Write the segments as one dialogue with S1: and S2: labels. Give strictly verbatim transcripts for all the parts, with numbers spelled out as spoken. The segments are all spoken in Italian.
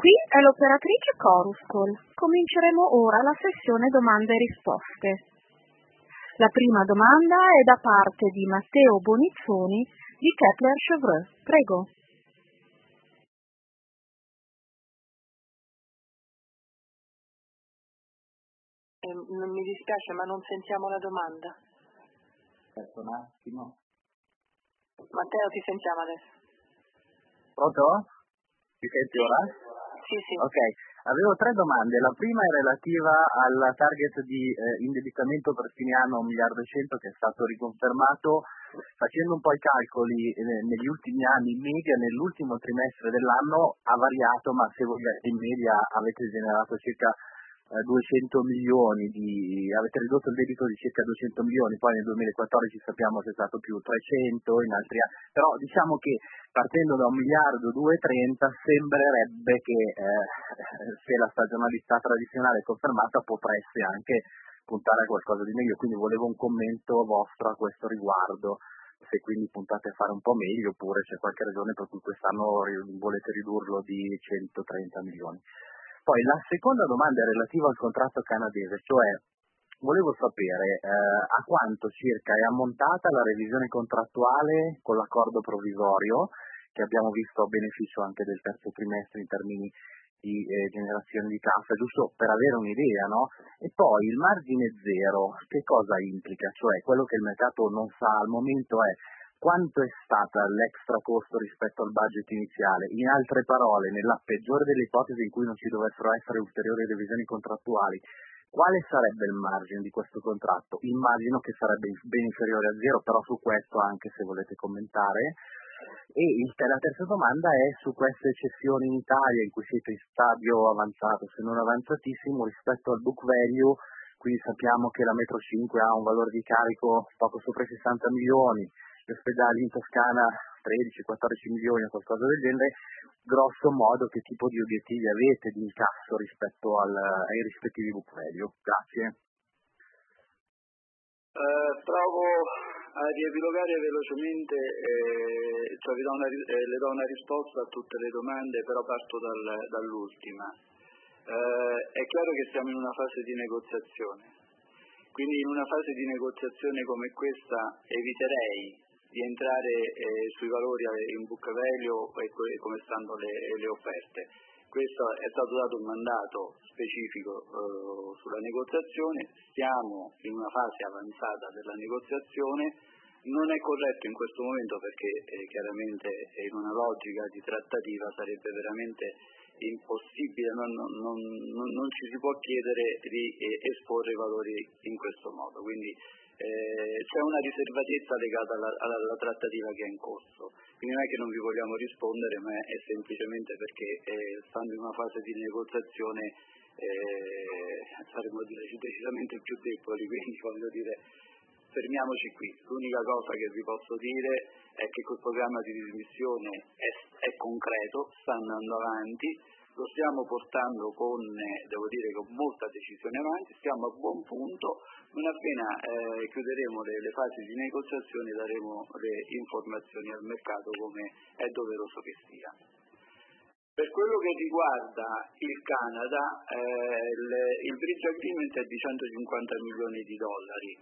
S1: Qui è l'operatrice Chorus Call. Cominceremo ora la sessione domande e risposte. La prima domanda è da parte di Matteo Bonizzoni di Kepler Cheuvreux. Prego.
S2: Eh, mi dispiace, ma non sentiamo la domanda.
S3: Aspetta un attimo.
S2: Matteo, ti sentiamo adesso.
S3: Pronto? Mi senti ora?
S2: Sì, sì.
S3: Ok, avevo tre domande. La prima è relativa al target di eh, indebitamento per fine anno un miliardo e cento che è stato riconfermato. Facendo un po' i calcoli eh, negli ultimi anni, in media nell'ultimo trimestre dell'anno ha variato, ma se vogliate in media avete generato circa eh, duecento milioni di, avete ridotto il debito di circa duecento milioni, poi nel duemilaquattordici sappiamo che è stato più trecento, in altri anni, però diciamo che partendo da un miliardo duecentotrenta sembrerebbe che eh, se la stagionalità tradizionale è confermata potreste anche puntare a qualcosa di meglio, quindi volevo un commento vostro a questo riguardo, se quindi puntate a fare un po' meglio oppure c'è qualche ragione per cui quest'anno volete ridurlo di centotrenta milioni. Poi la seconda domanda è relativa al contratto canadese, cioè volevo sapere eh, a quanto circa è ammontata la revisione contrattuale con l'accordo provvisorio che abbiamo visto a beneficio anche del terzo trimestre in termini di eh, generazione di cassa, giusto per avere un'idea, no? E poi il margine zero, che cosa implica? Cioè quello che il mercato non sa al momento è quanto è stata l'extra costo rispetto al budget iniziale. In altre parole, nella peggiore delle ipotesi in cui non ci dovessero essere ulteriori revisioni contrattuali, quale sarebbe il margine di questo contratto? Immagino che sarebbe ben inferiore a zero, però su questo anche se volete commentare. E il, la terza domanda è su queste cessioni in Italia in cui siete in stadio avanzato, se non avanzatissimo, rispetto al book value. Qui sappiamo che la Metro cinque ha un valore di carico poco sopra i sessanta milioni, gli ospedali in Toscana tredici quattordici milioni o qualcosa del genere. Grosso modo che tipo di obiettivi avete di incasso rispetto al, ai rispettivi book value? Grazie.
S4: Uh, provo a riepilogare velocemente, eh, cioè vi do una, eh, le do una risposta a tutte le domande, però parto dal, dall'ultima. Uh, è chiaro che siamo in una fase di negoziazione, quindi in una fase di negoziazione come questa eviterei di entrare eh, sui valori in book value e que- come stanno le, le offerte. Questo è stato dato un mandato specifico eh, sulla negoziazione, stiamo in una fase avanzata della negoziazione, non è corretto in questo momento perché eh, chiaramente in una logica di trattativa sarebbe veramente impossibile, non, non, non, non ci si può chiedere di eh, esporre i valori in questo modo, quindi eh, c'è una riservatezza legata alla, alla, alla trattativa che è in corso, quindi non è che non vi vogliamo rispondere, ma è semplicemente perché eh, stando in una fase di negoziazione eh, saremo decisamente più deboli, quindi voglio dire fermiamoci qui. L'unica cosa che vi posso dire è che quel programma di dismissione è, è concreto, sta andando avanti, lo stiamo portando con, devo dire, con molta decisione avanti, stiamo a buon punto, non appena eh, chiuderemo le, le fasi di negoziazione daremo le informazioni al mercato come è doveroso che sia. Per quello che riguarda il Canada, eh, il, il bridge agreement è di centocinquanta milioni di dollari.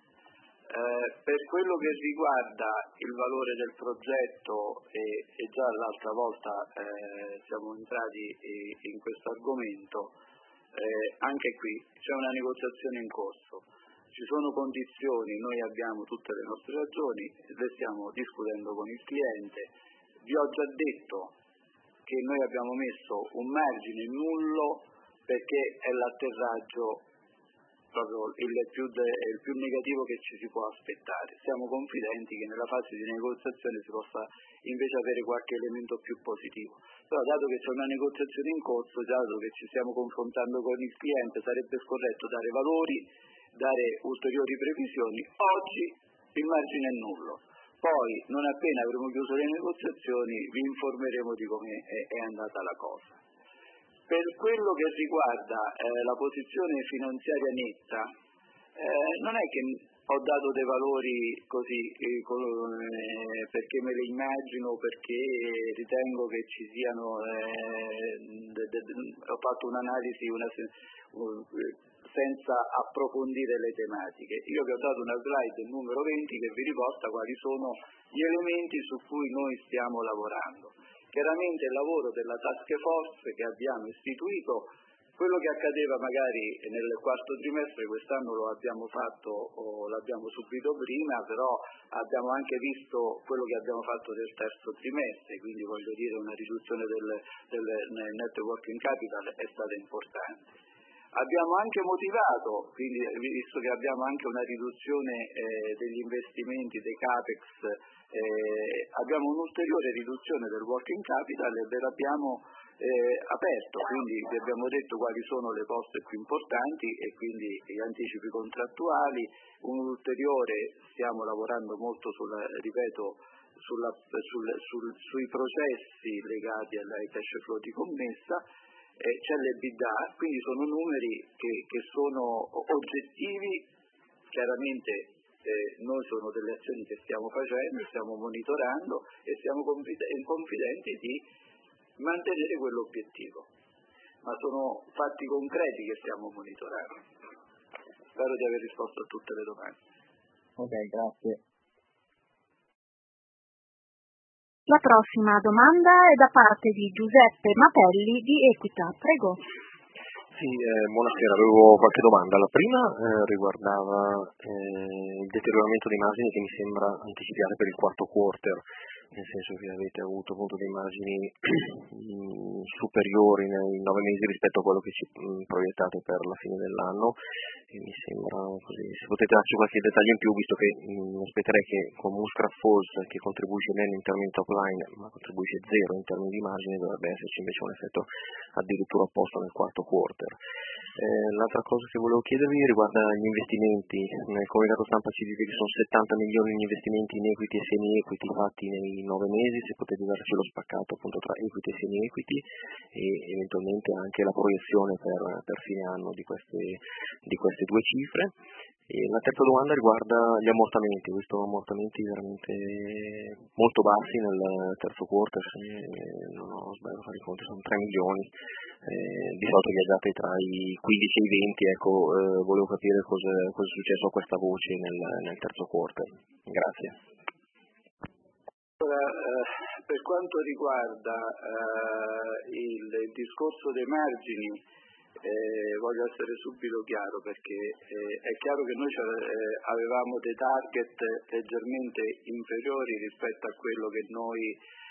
S4: Eh, per quello che riguarda il valore del progetto, e, e già l'altra volta eh, siamo entrati in questo argomento, eh, anche qui c'è una negoziazione in corso, ci sono condizioni, noi abbiamo tutte le nostre ragioni, le stiamo discutendo con il cliente, vi ho già detto che noi abbiamo messo un margine nullo perché è l'atterraggio proprio il più, de, il più negativo che ci si può aspettare. Siamo confidenti che nella fase di negoziazione si possa invece avere qualche elemento più positivo. Però dato che c'è una negoziazione in corso, dato che ci stiamo confrontando con il cliente, sarebbe scorretto dare valori, dare ulteriori previsioni. Oggi il margine è nullo. Poi, non appena avremo chiuso le negoziazioni, vi informeremo di come è, è andata la cosa. Per quello che riguarda eh, la posizione finanziaria netta, eh, non è che ho dato dei valori così eh, eh, perché me le immagino, perché ritengo che ci siano eh, de- ho fatto un'analisi una, senza approfondire le tematiche. Io vi ho dato una slide numero venti che vi riporta quali sono gli elementi su cui noi stiamo lavorando. Chiaramente il lavoro della task force che abbiamo istituito, quello che accadeva magari nel quarto trimestre, quest'anno lo abbiamo fatto o l'abbiamo subito prima, però abbiamo anche visto quello che abbiamo fatto del terzo trimestre, quindi voglio dire una riduzione del, del net working capital è stata importante. Abbiamo anche motivato, quindi visto che abbiamo anche una riduzione eh, degli investimenti, dei capex, eh, abbiamo un'ulteriore riduzione del working capital e ve l'abbiamo eh, aperto, quindi vi abbiamo detto quali sono le poste più importanti e quindi gli anticipi contrattuali, un ulteriore, stiamo lavorando molto sulla, ripeto, sulla, sul, sul, sui processi legati ai cash flow di commessa. Eh, c'è l'EBITDA, quindi sono numeri che, che sono oggettivi, chiaramente eh, noi sono delle azioni che stiamo facendo, stiamo monitorando e siamo confidenti, confidenti di mantenere quell'obiettivo, ma sono fatti concreti che stiamo monitorando. Spero di aver risposto a tutte le domande.
S3: Ok, grazie.
S1: La prossima domanda è da parte di Giuseppe Mapelli di Equita. Prego.
S5: Sì, eh, buonasera, avevo qualche domanda. La prima eh, riguardava eh, il deterioramento dei margini che mi sembra anticipato per il quarto quarter, nel senso che avete avuto appunto dei margini superiori nei nove mesi rispetto a quello che ci mh, proiettate per la fine dell'anno, e mi sembra così. Se potete darci qualche dettaglio in più, visto che mh, aspetterei che con Muskrat Falls, che contribuisce bene in termini top line ma contribuisce zero in termini di margine, dovrebbe esserci invece un effetto addirittura opposto nel quarto quarter. Eh, l'altra cosa che volevo chiedervi riguarda gli investimenti. Nel comunicato stampa ci dice che sono settanta milioni di investimenti in equity e semi-equity fatti nei nove mesi, se potete darci lo spaccato appunto tra equity e semi-equity e eventualmente anche la proiezione per, per fine anno di queste, di queste due cifre. E la terza domanda riguarda gli ammortamenti. Ho visto ammortamenti veramente molto bassi nel terzo quarter, se non ho sbagliato a fare i conti, sono tre milioni. Eh, di solito viaggiate tra i quindici e i venti, ecco, eh, volevo capire cosa, cosa è successo a questa voce nel, nel terzo quarter. Grazie.
S4: Allora, eh, per quanto riguarda eh, il, il discorso dei margini, eh, voglio essere subito chiaro, perché eh, è chiaro che noi eh, avevamo dei target leggermente inferiori rispetto a quello che noi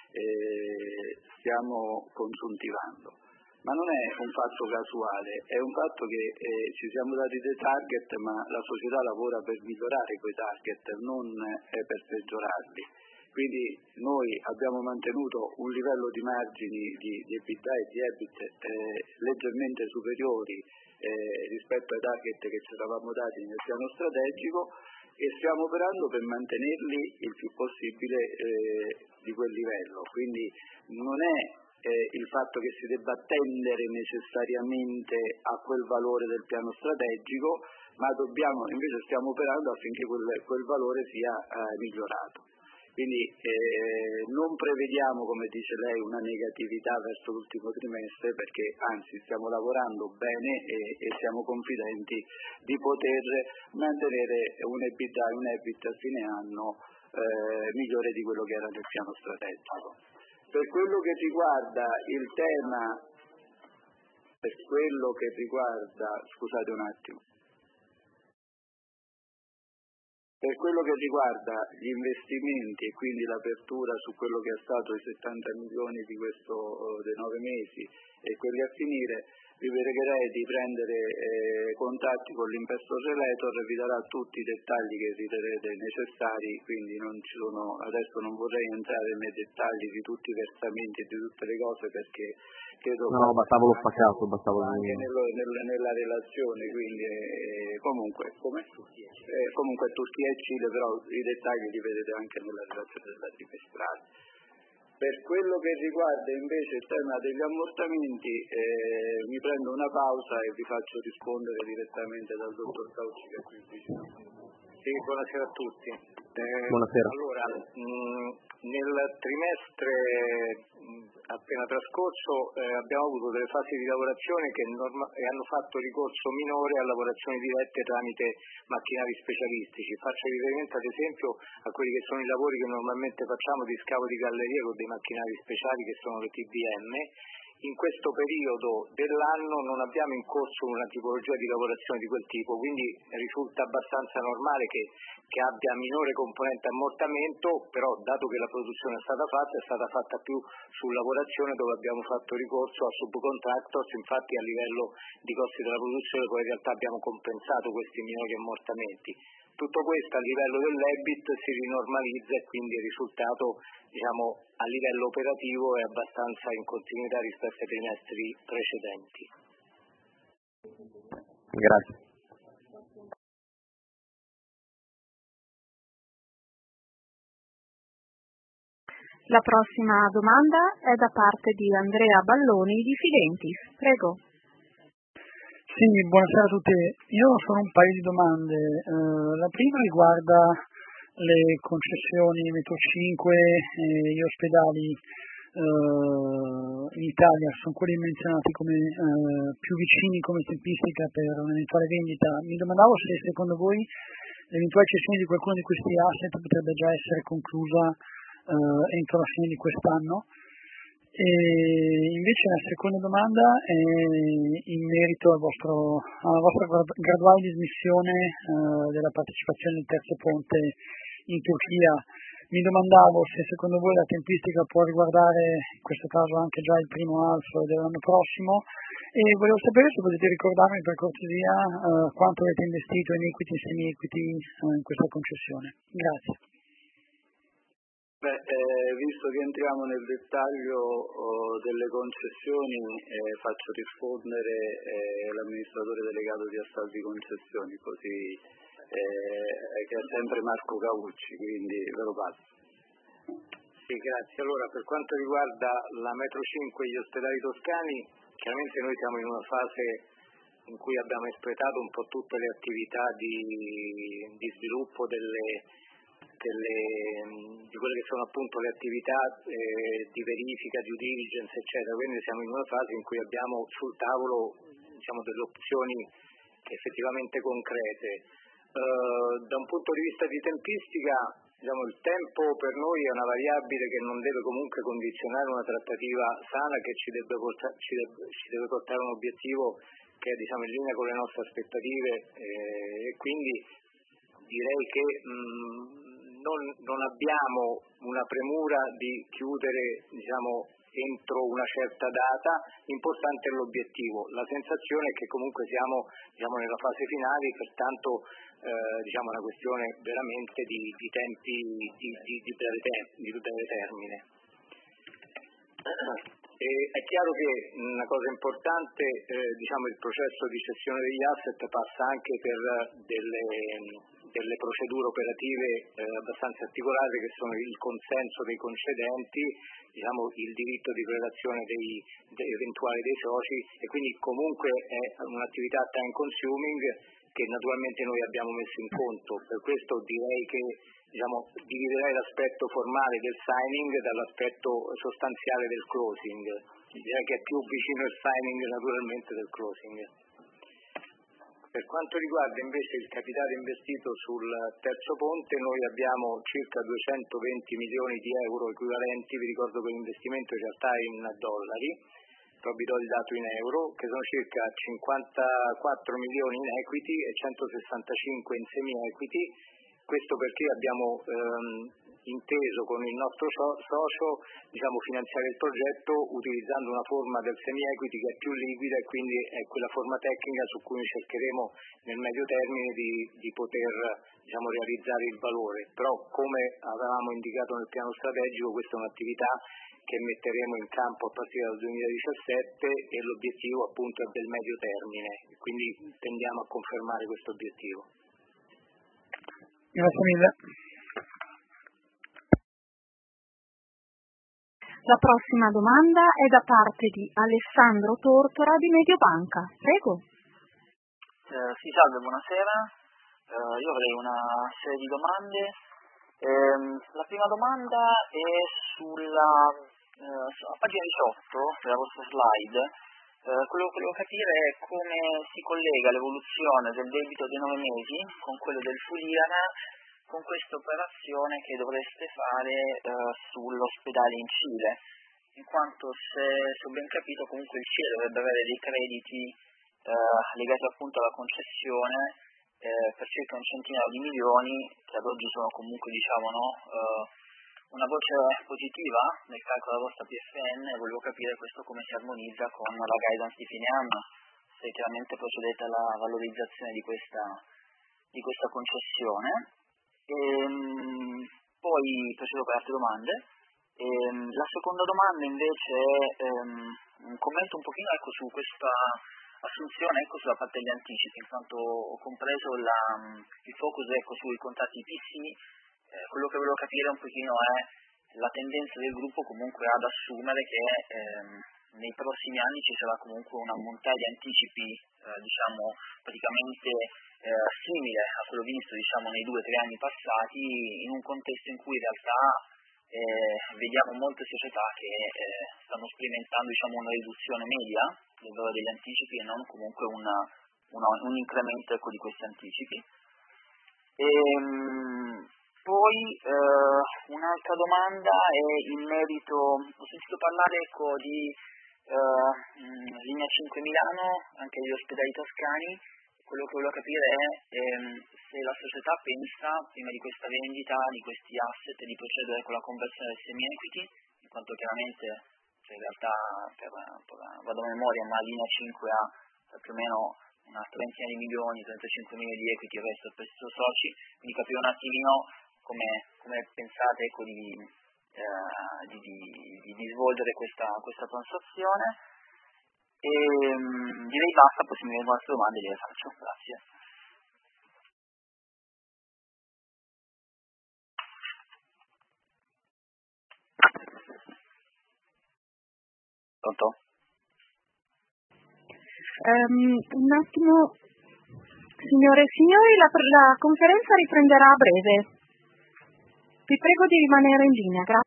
S4: eh, stiamo consuntivando. Ma non è un fatto casuale, è un fatto che eh, ci siamo dati dei target, ma la società lavora per migliorare quei target, non eh, per peggiorarli. Quindi noi abbiamo mantenuto un livello di margini di, di EBITDA e di EBIT eh, leggermente superiori eh, rispetto ai target che ci eravamo dati nel piano strategico e stiamo operando per mantenerli il più possibile eh, di quel livello. Quindi non è Eh, il fatto che si debba tendere necessariamente a quel valore del piano strategico, ma dobbiamo, invece stiamo operando affinché quel, quel valore sia eh, migliorato. Quindi eh, non prevediamo, come dice lei, una negatività verso l'ultimo trimestre, perché anzi stiamo lavorando bene e, e siamo confidenti di poter mantenere un EBITDA e un EBIT a fine anno eh, migliore di quello che era nel piano strategico. Per quello che riguarda il tema, per quello che riguarda, scusate un attimo, per quello che riguarda gli investimenti e quindi l'apertura su quello che è stato i settanta milioni di questo, dei nove mesi e quelli a finire, vi pregherei di prendere eh, contatti con l'Investor Relator, vi darà tutti i dettagli che riterrete necessari, quindi non ci sono, adesso non vorrei entrare nei dettagli di tutti i versamenti e di tutte le cose, perché credo
S3: no, no, bastava lo spaccato, bastava
S4: anche nello, nel, nella relazione, quindi eh, comunque, come? Eh, comunque Turchia e Cile, però i dettagli li vedete anche nella relazione della trimestrale. Per quello che riguarda invece il tema degli ammortamenti, eh, mi prendo una pausa e vi faccio rispondere direttamente dal dottor Cauci, che è qui vicino. Sì, buonasera a tutti.
S2: Eh,
S5: Buonasera.
S2: Allora, mh, nel trimestre mh, appena trascorso eh, abbiamo avuto delle fasi di lavorazione che, norma- che hanno fatto ricorso minore a lavorazioni dirette tramite macchinari specialistici. Faccio riferimento ad esempio a quelli che sono i lavori che normalmente facciamo di scavo di galleria con dei macchinari speciali che sono le T B M. In questo periodo dell'anno non abbiamo in corso una tipologia di lavorazione di quel tipo, quindi risulta abbastanza normale che, che abbia minore componente ammortamento, però dato che la produzione è stata fatta, è stata fatta più su lavorazione dove abbiamo fatto ricorso a subcontractors, infatti a livello di costi della produzione poi in realtà abbiamo compensato questi minori ammortamenti. Tutto questo a livello dell'E B I T si rinormalizza e quindi il risultato, diciamo, a livello operativo è abbastanza in continuità rispetto ai trimestri precedenti.
S5: Grazie.
S1: La prossima domanda è da parte di Andrea Balloni di Fidentis. Prego.
S6: Sì, buonasera a tutti. Io ho solo un paio di domande. Uh, la prima riguarda le concessioni Metro cinque e gli ospedali uh, in Italia. Sono quelli menzionati come uh, più vicini come tempistica per un'eventuale vendita. Mi domandavo se secondo voi l'eventuale cessione di qualcuno di questi asset potrebbe già essere conclusa uh, entro la fine di quest'anno. E invece la seconda domanda è in merito al vostro, alla vostra graduale dismissione eh, della partecipazione del terzo ponte in Turchia. Mi domandavo se secondo voi la tempistica può riguardare in questo caso anche già il primo alzo dell'anno prossimo e volevo sapere se potete ricordarmi per cortesia eh, quanto avete investito in equity e semi-equity eh, in questa concessione. Grazie.
S4: Beh, eh, visto che entriamo nel dettaglio oh, delle concessioni, eh, faccio rispondere eh, l'amministratore delegato di Astaldi Concessioni, così eh, che è sempre Marco Caucci, quindi ve lo passo.
S2: Sì, grazie. Allora, per quanto riguarda la Metro cinque e gli ospedali toscani, chiaramente noi siamo in una fase in cui abbiamo espletato un po' tutte le attività di, di sviluppo delle Delle, di quelle che sono appunto le attività eh, di verifica, due diligence eccetera, quindi siamo in una fase in cui abbiamo sul tavolo, diciamo, delle opzioni effettivamente concrete. Uh, da un punto di vista di tempistica, diciamo, il tempo per noi è una variabile che non deve comunque condizionare una trattativa sana che ci deve portare, ci deve, ci deve portare un obiettivo che è, diciamo, in linea con le nostre aspettative eh, e quindi direi che mh, Non, non abbiamo una premura di chiudere, diciamo, entro una certa data, importante è l'obiettivo. La sensazione è che comunque siamo, diciamo, nella fase finale, pertanto eh, diciamo, è una questione veramente di, di tempi di, di, di, breve, te- di breve termine. E è chiaro che una cosa importante, eh, diciamo, il processo di cessione degli asset passa anche per delle, delle procedure operative eh, abbastanza articolate che sono il consenso dei concedenti, diciamo, il diritto di prelazione dei, dei eventuali dei soci e quindi comunque è un'attività time consuming che naturalmente noi abbiamo messo in conto. Per questo direi che, diciamo, dividerei l'aspetto formale del signing dall'aspetto sostanziale del closing. Direi che è più vicino il signing naturalmente del closing. Per quanto riguarda invece il capitale investito sul terzo ponte, noi abbiamo circa duecentoventi milioni di euro equivalenti, vi ricordo che l'investimento in realtà è in dollari, però vi do il dato in euro, che sono circa cinquantaquattro milioni in equity e centosessantacinque in semi-equity. Questo perché abbiamo ehm, inteso con il nostro socio, diciamo, finanziare il progetto utilizzando una forma del semi-equity che è più liquida e quindi è quella forma tecnica su cui cercheremo nel medio termine di, di poter, diciamo, realizzare il valore. Però come avevamo indicato nel piano strategico, questa è un'attività che metteremo in campo a partire dal duemiladiciassette e l'obiettivo appunto è del medio termine, quindi tendiamo a confermare questo obiettivo.
S6: Grazie mille.
S1: La prossima domanda è da parte di Alessandro Tortora di Mediobanca. Prego.
S7: Eh, sì, salve, buonasera. Eh, io avrei una serie di domande. Ehm, la prima domanda è sulla eh, a pagina diciotto della vostra slide. Eh, quello che volevo capire è come si collega l'evoluzione del debito dei nove mesi con quello del full I R A con questa operazione che dovreste fare eh, sull'ospedale in Cile, in quanto se, se ho ben capito comunque il Cile dovrebbe avere dei crediti eh, legati appunto alla concessione eh, per circa un centinaio di milioni che ad oggi sono comunque diciamo no, eh, una voce positiva nel calcolo della vostra P F N e volevo capire questo come si armonizza con la guidance di fine anno, se chiaramente procedete alla valorizzazione di questa, di questa concessione. Ehm, poi procedo per altre domande. Ehm, la seconda domanda invece è ehm, un commento un pochino ecco, su questa assunzione ecco, sulla parte degli anticipi, in quanto ho compreso la, il focus ecco, sui contratti P C. Eh, quello che volevo capire un pochino è la tendenza del gruppo comunque ad assumere che ehm, nei prossimi anni ci sarà comunque una montagna di anticipi eh, diciamo praticamente eh, simile a quello visto diciamo nei due o tre anni passati, in un contesto in cui in realtà eh, vediamo molte società che eh, stanno sperimentando diciamo una riduzione media del valore degli anticipi e non comunque una, una, un incremento ecco, di questi anticipi. Ehm, Poi eh, un'altra domanda è in merito, ho sentito parlare ecco, di eh, mh, linea cinque Milano, anche degli ospedali toscani. Quello che volevo capire è ehm, se la società pensa, prima di questa vendita, di questi asset, di procedere con la conversione del semi-equity, in quanto chiaramente, cioè in realtà, per, per, vado a memoria, ma linea cinque ha più o meno una trentina di milioni, trentacinque milioni di equity, il resto è prestito soci, quindi capire un attimino come, come pensate ecco, di, eh, di, di, di, di svolgere questa, questa transazione. E um, direi basta, poi se mi vengono altre domande le faccio. Grazie. Pronto?
S1: Um, un attimo, signore e signori, la, la conferenza riprenderà a breve. Vi prego di rimanere in linea, grazie.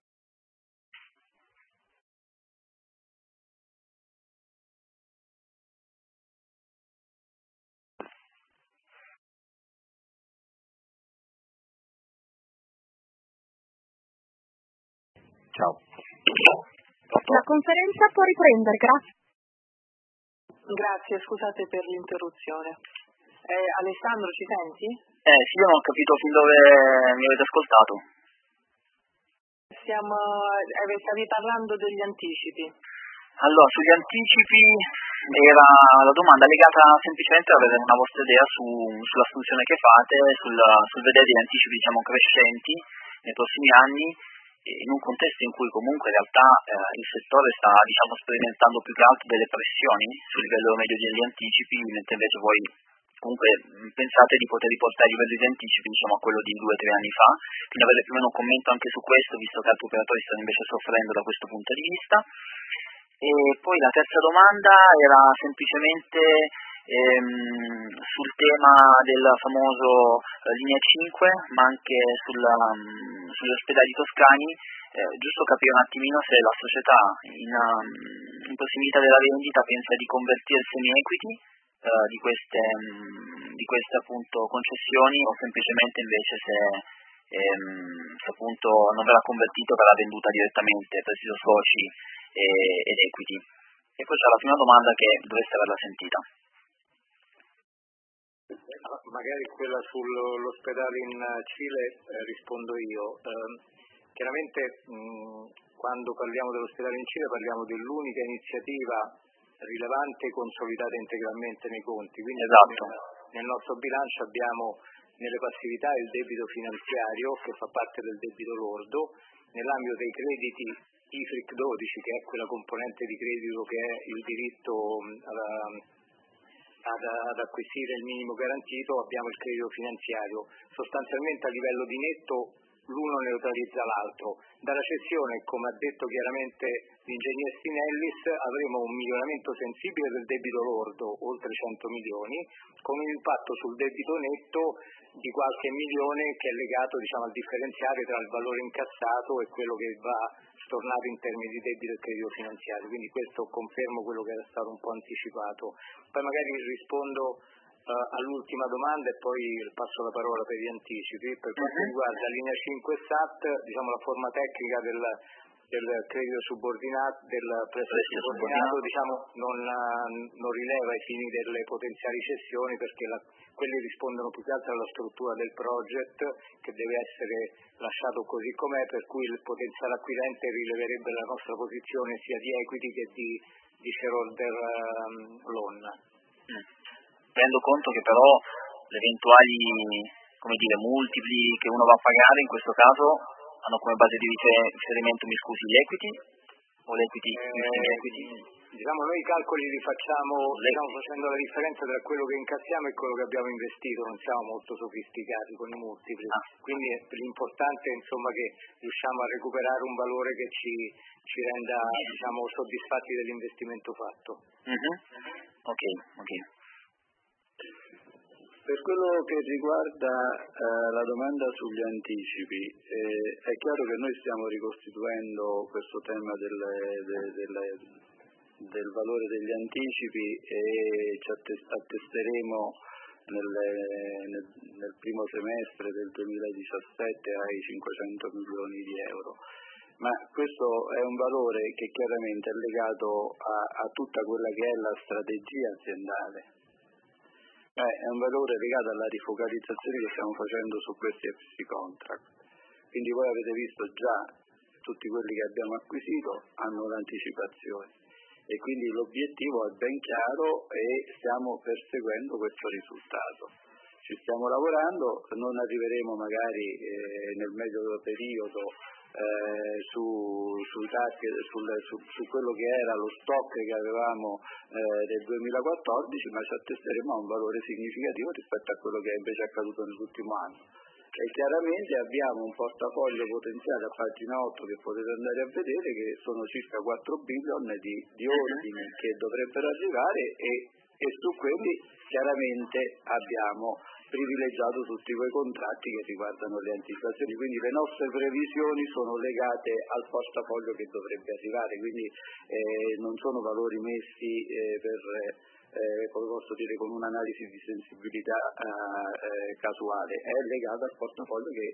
S3: Ciao.
S1: La conferenza può riprendere, grazie.
S8: Grazie, scusate per l'interruzione. Eh, Alessandro, ci senti?
S7: Eh sì, io non ho capito fin dove mi avete ascoltato.
S8: Stiamo, eh, stavi parlando degli anticipi.
S7: Allora, sugli anticipi era la domanda legata semplicemente a avere una vostra idea su, sull'assunzione che fate, sul, sul vedere degli anticipi diciamo crescenti nei prossimi anni, in un contesto in cui comunque in realtà eh, il settore sta diciamo sperimentando più che altro delle pressioni sul livello medio degli anticipi, mentre invece voi comunque pensate di poter riportare il livello di anticipi diciamo a quello di due o tre anni fa, quindi avere più o meno un commento anche su questo, visto che altri operatori stanno invece soffrendo da questo punto di vista. E poi la terza domanda era semplicemente ehm, sul tema del famoso eh, linea cinque, ma anche sulla, um, sugli ospedali toscani, eh, giusto capire un attimino se la società in, um, in prossimità della vendita pensa di convertire il semi-equity eh, di queste, um, di queste appunto concessioni o semplicemente invece se, ehm, se appunto non verrà convertito verrà venduta direttamente prestito soci e, ed equity. E poi c'è la prima domanda che dovreste averla sentita.
S2: Magari quella sull'ospedale in Cile eh, rispondo io. Eh, chiaramente mh, quando parliamo dell'ospedale in Cile parliamo dell'unica iniziativa rilevante e consolidata integralmente nei conti, quindi
S7: esatto.
S2: nel, nel nostro bilancio abbiamo nelle passività il debito finanziario che fa parte del debito lordo, nell'ambito dei crediti I F R I C dodici che è quella componente di credito che è il diritto alla Ad, ad acquisire il minimo garantito, abbiamo il credito finanziario. Sostanzialmente a livello di netto l'uno neutralizza l'altro. Dalla cessione, come ha detto chiaramente di Ingegner Spinellis avremo un miglioramento sensibile del debito lordo, oltre cento milioni, con un impatto sul debito netto di qualche milione che è legato, diciamo, al differenziale tra il valore incassato e quello che va stornato in termini di debito e credito finanziario. Quindi questo confermo quello che era stato un po' anticipato. Poi magari rispondo Uh, all'ultima domanda e poi passo la parola per gli anticipi. Per quanto uh-huh. riguarda linea cinque S A T, diciamo la forma tecnica del, del credito subordinato, del prestito subordinato, diciamo, non, non rileva ai fini delle potenziali cessioni, perché la, quelli rispondono più che altro alla struttura del project, che deve essere lasciato così com'è, per cui il potenziale acquirente rileverebbe la nostra posizione sia di equity che di, di shareholder um, loan.
S7: Mm. Rendo conto che però le eventuali, come dire, multipli che uno va a pagare in questo caso hanno come base di riferimento, mi scusi, l'equity o l'equity?
S2: Eh, equity? Diciamo, noi i calcoli li facciamo diciamo, facendo la differenza tra quello che incassiamo e quello che abbiamo investito, non siamo molto sofisticati con i multipli, ah. quindi l'importante è insomma che riusciamo a recuperare un valore che ci, ci renda diciamo, soddisfatti dell'investimento fatto.
S7: Mm-hmm. Ok, ok.
S4: Per quello che riguarda eh, la domanda sugli anticipi, eh, è chiaro che noi stiamo ricostituendo questo tema delle, delle, delle, del valore degli anticipi e ci attesteremo nelle, nel, nel primo semestre del duemiladiciassette ai cinquecento milioni di euro. Ma questo è un valore che chiaramente è legato a, a tutta quella che è la strategia aziendale. Eh, è un valore legato alla rifocalizzazione che stiamo facendo su questi F C contract. Quindi voi avete visto già tutti quelli che abbiamo acquisito hanno l'anticipazione e quindi l'obiettivo è ben chiaro e stiamo perseguendo questo risultato. Ci stiamo lavorando, non arriveremo magari eh, nel medio periodo Eh, su, sui target, sul, su, su quello che era lo stock che avevamo eh, del duemilaquattordici, ma ci attesteremo a un valore significativo rispetto a quello che è invece accaduto nell'ultimo anno. E chiaramente abbiamo un portafoglio potenziale a pagina otto che potete andare a vedere, che sono circa quattro billion di, di ordini che dovrebbero arrivare e, e su quelli chiaramente abbiamo privilegiato tutti quei contratti che riguardano le anticipazioni, quindi le nostre previsioni sono legate al portafoglio che dovrebbe arrivare, quindi eh, non sono valori messi eh, per, eh, come posso dire, con un'analisi di sensibilità eh, casuale, è legato al portafoglio che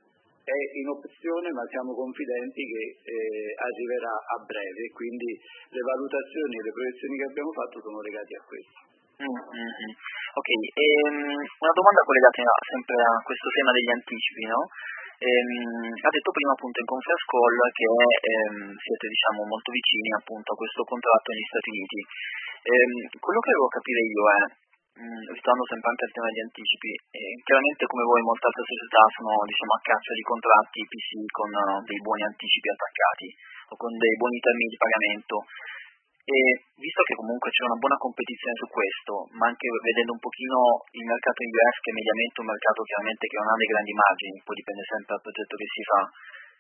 S4: è in opzione, ma siamo confidenti che eh, arriverà a breve, quindi le valutazioni e le proiezioni che abbiamo fatto sono legate a questo.
S7: Mm-hmm. Ok, ehm, una domanda collegata sempre a questo tema degli anticipi, no? Ehm, ha detto prima appunto in conference call che ehm, siete diciamo molto vicini appunto a questo contratto negli Stati Uniti. Ehm, quello che devo capire io è, mh, restando sempre anche al tema degli anticipi, eh, chiaramente come voi molte altre società sono diciamo a caccia di contratti P C con uh, dei buoni anticipi attaccati o con dei buoni termini di pagamento. E visto che comunque c'è una buona competizione su questo, ma anche vedendo un pochino il mercato in U S, che è mediamente un mercato chiaramente che non ha dei grandi margini, poi dipende sempre dal progetto che si fa,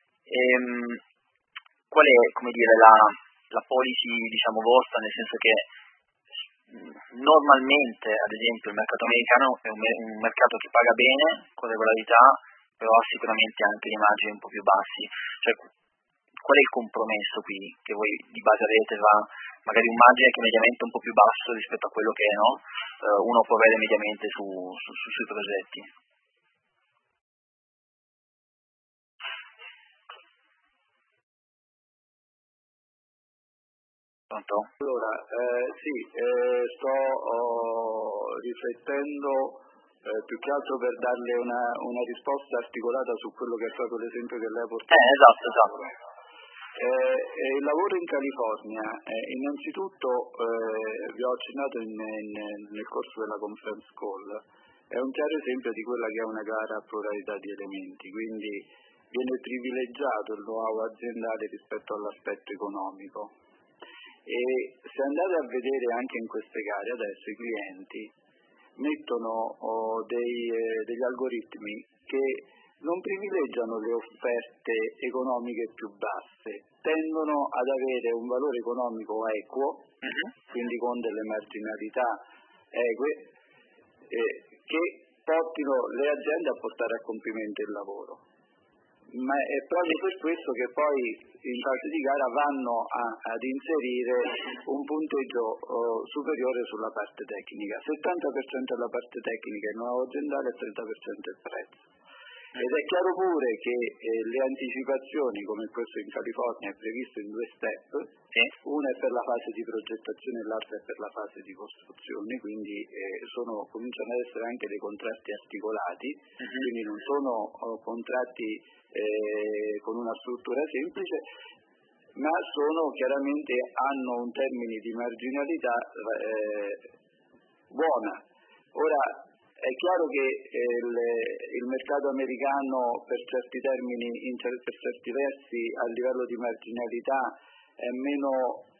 S7: ehm, qual è, come dire, la, la policy diciamo vostra, nel senso che normalmente, ad esempio, il mercato americano è un, un mercato che paga bene, con regolarità, però ha sicuramente anche dei margini un po' più bassi. Cioè, qual è il compromesso qui che voi di base avete tra magari un margine che è mediamente un po' più basso rispetto a quello che è, no? Uh, uno può avere mediamente su, su, su, sui progetti? Pronto?
S4: Allora, eh, sì, eh, sto oh, riflettendo eh, più che altro per darle una, una risposta articolata su quello che è proprio l'esempio che lei ha portato.
S7: Eh, esatto, esatto.
S4: Eh, il lavoro in California, eh, innanzitutto eh, vi ho accennato in, in, nel corso della conference call, è un chiaro esempio di quella che è una gara a pluralità di elementi, quindi viene privilegiato il know-how aziendale rispetto all'aspetto economico. E se andate a vedere anche in queste gare adesso i clienti mettono oh, dei, eh, degli algoritmi che non privilegiano le offerte economiche più basse, tendono ad avere un valore economico equo, uh-huh. quindi con delle marginalità eque, eh, che portino le aziende a portare a compimento il lavoro. Ma è proprio per questo che poi in fase di gara vanno a, ad inserire un punteggio oh, superiore sulla parte tecnica, settanta per cento è la parte tecnica, il nuovo aziendale e trenta per cento il prezzo. Ed è chiaro pure che eh, le anticipazioni, come questo in California, è previsto in due step, sì. Una è per la fase di progettazione e l'altra è per la fase di costruzione, quindi eh, sono, cominciano ad essere anche dei contratti articolati, uh-huh. quindi non sono oh, contratti eh, con una struttura semplice, ma sono chiaramente, hanno un termine di marginalità eh, buona. Ora, è chiaro che eh, il, il mercato americano per certi termini, in, per certi versi, a livello di marginalità è meno,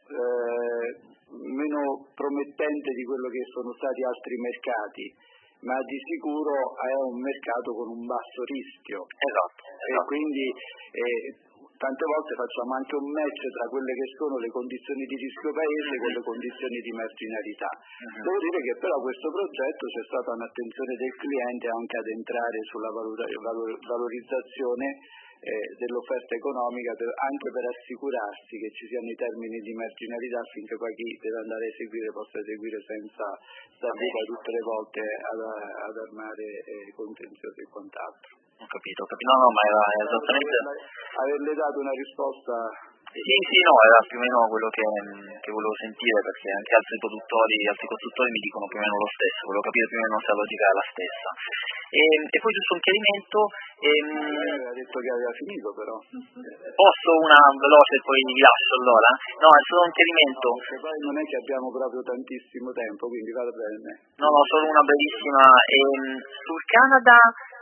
S4: eh, meno promettente di quello che sono stati altri mercati, ma di sicuro è un mercato con un basso rischio.
S7: Esatto.
S4: E
S7: esatto.
S4: quindi eh, tante volte facciamo anche un match tra quelle che sono le condizioni di rischio paese con le condizioni di marginalità. Uh-huh. Devo dire che però questo progetto c'è stata un'attenzione del cliente anche ad entrare sulla valor- valor- valorizzazione eh, dell'offerta economica, per, anche per assicurarsi che ci siano i termini di marginalità affinché poi chi deve andare a eseguire possa eseguire senza stare okay. tutte le volte ad, ad armare eh, contenziosi e quant'altro.
S7: Ho capito, ho capito. No, no, ma era esattamente...
S4: Averle dato una risposta...
S7: Sì, sì, no, era più o meno quello che, che volevo sentire, perché anche altri produttori, altri costruttori mi dicono più o meno lo stesso, volevo capire più o meno se la logica è la stessa. E, e poi giusto un chiarimento... Ehm...
S4: aveva detto che aveva finito però.
S7: Posso una veloce e poi vi lascio allora? No, è solo un chiarimento.
S4: No, perché poi non è che abbiamo proprio tantissimo tempo, quindi vada bene.
S7: No, no, solo una brevissima. Ehm, sul Canada...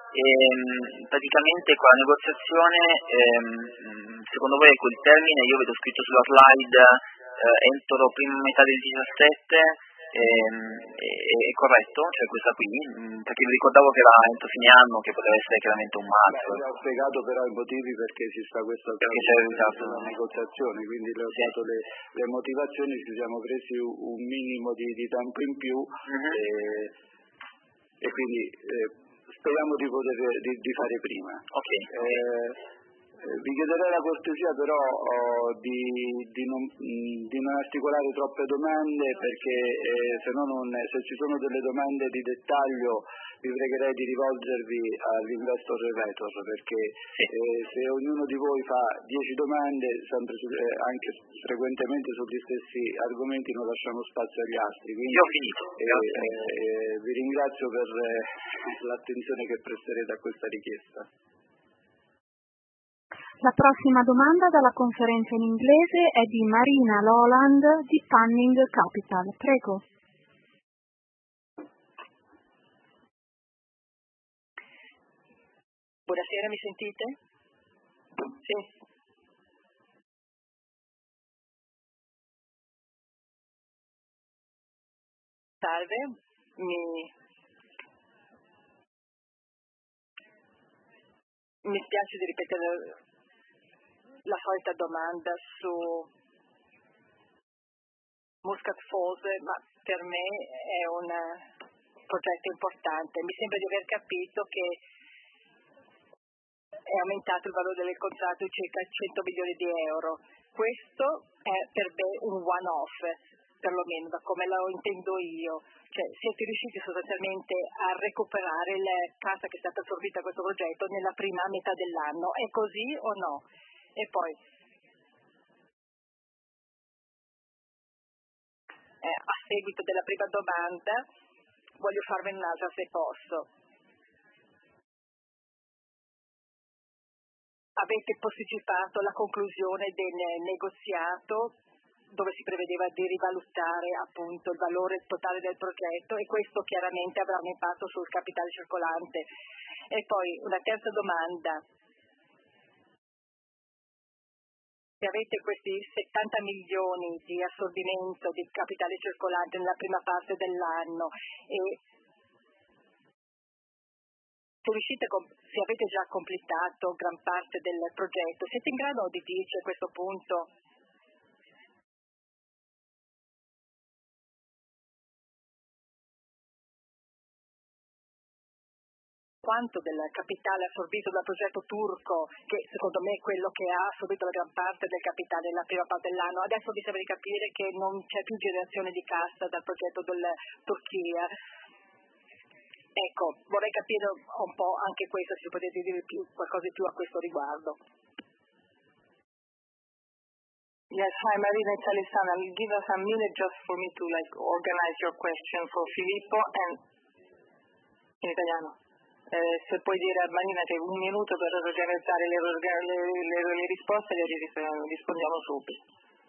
S7: Ehm, praticamente con la negoziazione, ehm, secondo voi ecco il termine, io vedo scritto sulla slide eh, entro prima metà del diciassette, ehm, è, è corretto? Cioè questa qui? Mh, perché vi ricordavo che era entro fine anno, che poteva essere chiaramente un marzo.
S4: Beh, ho spiegato però i motivi perché ci sta questa
S7: esatto.
S4: negoziazione, quindi le ho sì. dato le, le motivazioni, ci siamo presi un minimo di, di tempo in più uh-huh. e, e quindi... Eh, speriamo di poter di, di fare prima.
S7: Okay.
S4: Eh, vi chiederei la cortesia però oh, di, di, non, di non articolare troppe domande perché eh, se, no non, se ci sono delle domande di dettaglio vi pregherei di rivolgervi all'investor relator perché
S7: sì.
S4: eh, se ognuno di voi fa dieci domande sempre su, eh, anche frequentemente sugli stessi argomenti non lasciamo spazio agli altri. Quindi,
S7: io ho finito.
S4: Eh, eh, vi ringrazio per eh, l'attenzione che presterete a questa richiesta.
S1: La prossima domanda dalla conferenza in inglese è di Marina Loland di Panning Capital. Prego.
S8: Buonasera, mi sentite? Sì. Salve, mi, mi spiace di ripetere la solita domanda su Muscat Falls, ma per me è un progetto importante. Mi sembra di aver capito che è aumentato il valore del contratto di circa cento milioni di euro. Questo è per me un one-off, perlomeno da come lo intendo io. Cioè, siete riusciti sostanzialmente a recuperare la cassa che è stata assorbita a questo progetto nella prima metà dell'anno. È così o no? E poi, eh, a seguito della prima domanda, voglio farvene un'altra se posso. Avete posticipato la conclusione del negoziato dove si prevedeva di rivalutare appunto il valore totale del progetto e questo chiaramente avrà un impatto sul capitale circolante. E poi una terza domanda. Se avete questi settanta milioni di assorbimento di capitale circolante nella prima parte dell'anno e se, riuscite, se avete già completato gran parte del progetto, siete in grado di dirci a questo punto quanto del capitale assorbito dal progetto turco, che secondo me è quello che ha assorbito la gran parte del capitale nella prima parte dell'anno? Adesso mi sembra di capire che non c'è più generazione di cassa dal progetto della Turchia. Ecco, vorrei capire un po' anche questo, se potete dire più, qualcosa di più a questo riguardo.
S9: Yes, hi Marina, it's Alessandra. Give us a minute just for me to like organize your question for Filippo and in italiano. Eh, se puoi dire a Marina che un minuto per organizzare le, le, le, le risposte, le rispondiamo subito.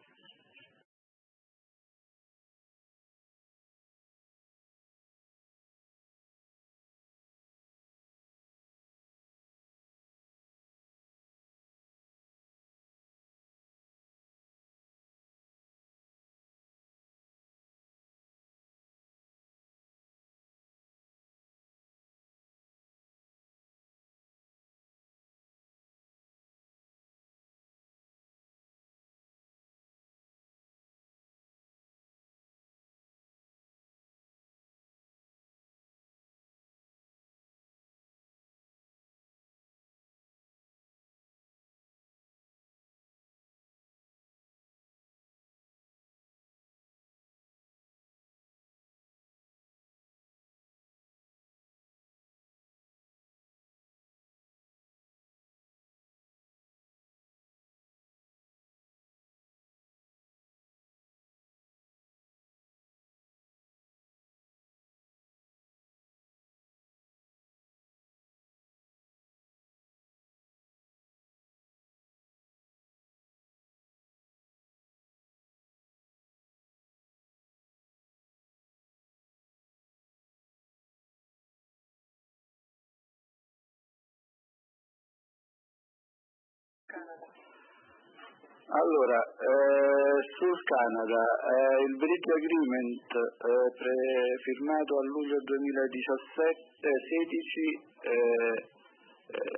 S4: Allora, eh, sul Canada, eh, il Bridge Agreement eh, pre- firmato a luglio duemilasedici eh, eh,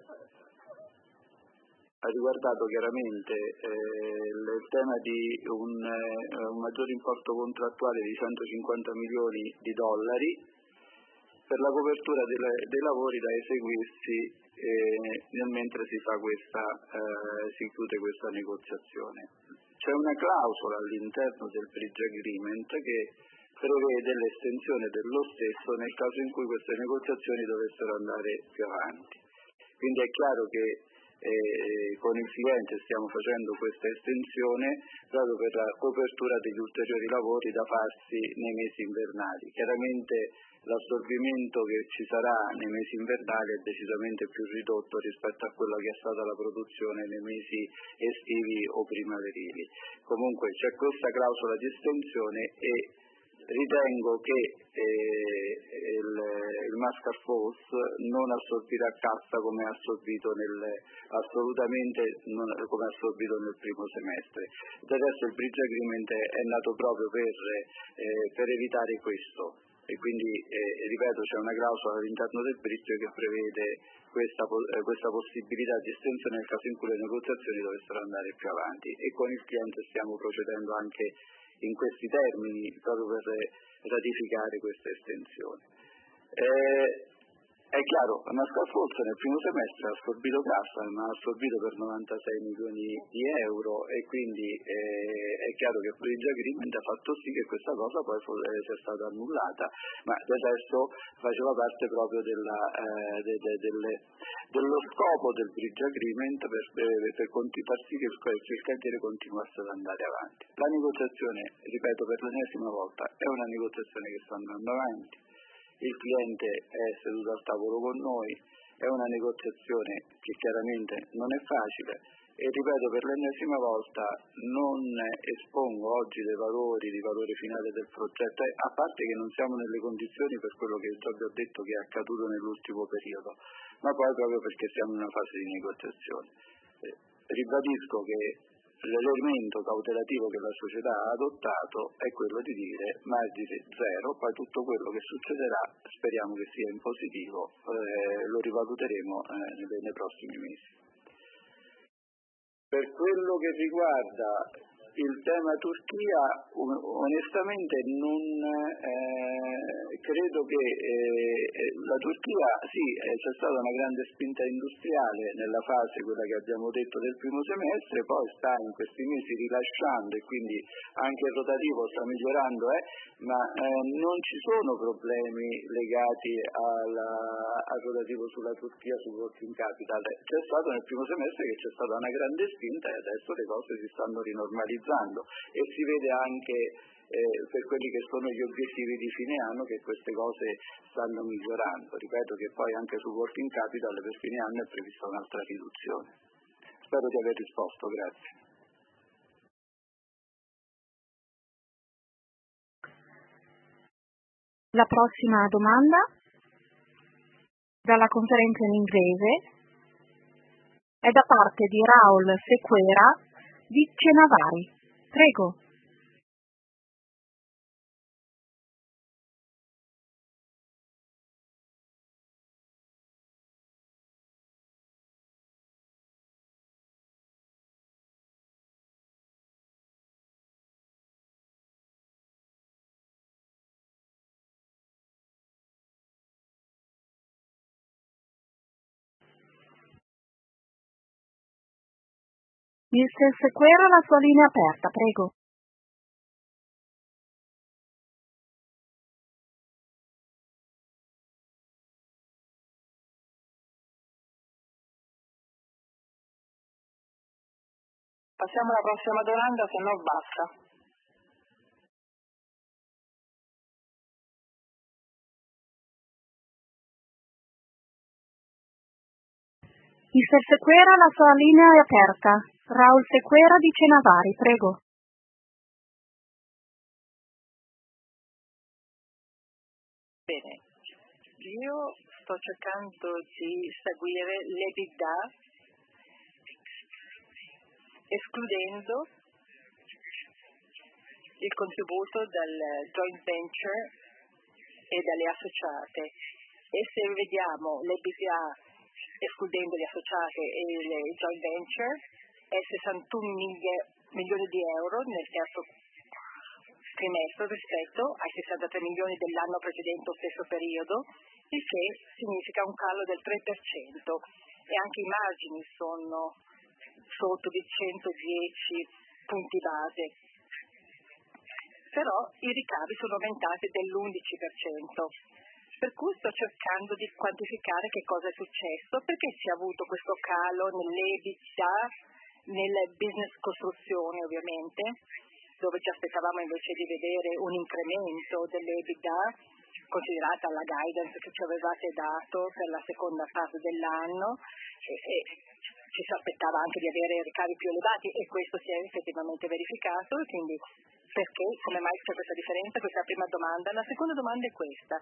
S4: ha riguardato chiaramente eh, il tema di un, eh, un maggior importo contrattuale di centocinquanta milioni di dollari per la copertura delle, dei lavori da eseguirsi eh, nel mentre si fa questa, eh, si chiude questa negoziazione. C'è una clausola all'interno del Bridge Agreement che prevede l'estensione dello stesso nel caso in cui queste negoziazioni dovessero andare più avanti. Quindi è chiaro che eh, con il cliente stiamo facendo questa estensione proprio per la copertura degli ulteriori lavori da farsi nei mesi invernali. Chiaramente l'assorbimento che ci sarà nei mesi invernali è decisamente più ridotto rispetto a quella che è stata la produzione nei mesi estivi o primaverili. Comunque c'è questa clausola di estensione e ritengo che eh, il, il Muscat Falls non assorbirà cassa come ha assorbito nel, assolutamente non, come ha assorbito nel primo semestre. Del resto il Bridge Agreement è, è nato proprio per, eh, per evitare questo e quindi eh, ripeto c'è una clausola all'interno del bridge che prevede questa, eh, questa possibilità di estensione nel caso in cui le negoziazioni dovessero andare più avanti e con il cliente stiamo procedendo anche in questi termini proprio per ratificare questa estensione. Eh, è chiaro, la Muscat Falls nel primo semestre ha assorbito cassa, ma ha assorbito per novantasei milioni di euro e quindi eh, è chiaro che il Bridge Agreement ha fatto sì che questa cosa poi fu- sia stata annullata, ma del resto faceva parte proprio della, eh, de, de, delle, dello scopo del Bridge Agreement per, per, per conti- far sì che il, che il cantiere continuasse ad andare avanti. La negoziazione, ripeto per l'ennesima volta, è una negoziazione che sta andando avanti. Il cliente è seduto al tavolo con noi, è una negoziazione che chiaramente non è facile e ripeto per l'ennesima volta non espongo oggi dei valori, di valore finale del progetto, a parte che non siamo nelle condizioni per quello che già vi ho detto che è accaduto nell'ultimo periodo, ma poi proprio perché siamo in una fase di negoziazione. Eh, ribadisco che l'elemento cautelativo che la società ha adottato è quello di dire margine zero, poi tutto quello che succederà speriamo che sia in positivo, eh, lo rivaluteremo eh, nei prossimi mesi. Per quello che riguarda il tema Turchia, onestamente non eh, credo che eh, la Turchia, sì, eh, c'è stata una grande spinta industriale nella fase, quella che abbiamo detto del primo semestre, poi sta in questi mesi rilasciando e quindi anche il rotativo sta migliorando, eh, ma eh, non ci sono problemi legati alla, al rotativo sulla Turchia, sul working capital. C'è stato nel primo semestre che c'è stata una grande spinta e adesso le cose si stanno rinormalizzando. E si vede anche eh, per quelli che sono gli obiettivi di fine anno che queste cose stanno migliorando. Ripeto che poi anche sul working capital per fine anno è prevista un'altra riduzione. Spero di aver risposto, grazie.
S1: La prossima domanda dalla conferenza in inglese è da parte di Raul Sequera di Cenavari. Prego. mister Sequera, la sua linea è aperta, prego.
S9: Passiamo alla prossima domanda, se no basta.
S1: mister Sequera, la sua linea è aperta. Raul Sequera di Cenavari, prego.
S8: Bene, io sto cercando di seguire l'EBITDA escludendo il contributo dal joint venture e dalle associate. E se vediamo l'EBITDA escludendo le associate e le joint venture è sessantuno milioni di euro nel terzo trimestre rispetto ai sessantatré milioni dell'anno precedente o stesso periodo, il che significa un calo del tre per cento e anche i margini sono sotto di centodieci punti base. Però i ricavi sono aumentati dell'undici per cento. Per cui sto cercando di quantificare che cosa è successo, perché si è avuto questo calo nell'EBITDA, nel business costruzione ovviamente, dove ci aspettavamo invece di vedere un incremento dell'EBITDA, considerata la guidance che ci avevate dato per la seconda fase dell'anno, e, e ci si aspettava anche di avere ricavi più elevati e questo si è effettivamente verificato, e quindi perché, come mai c'è questa differenza? Questa è la prima domanda. La seconda domanda è questa.